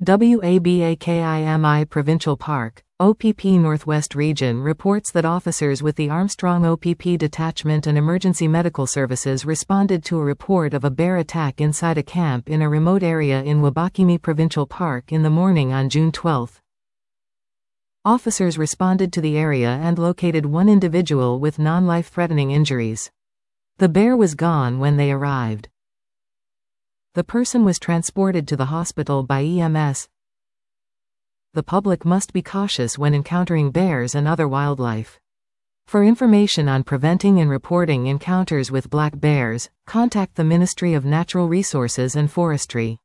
WABAKIMI Provincial Park, OPP Northwest Region reports that officers with the Armstrong OPP Detachment and Emergency Medical Services responded to a report of a bear attack inside a camp in a remote area in Wabakimi Provincial Park in the morning on June 12. Officers responded to the area and located one individual with non-life-threatening injuries. The bear was gone when they arrived. The person was transported to the hospital by EMS. The public must be cautious when encountering bears and other wildlife. For information on preventing and reporting encounters with black bears, contact the Ministry of Natural Resources and Forestry.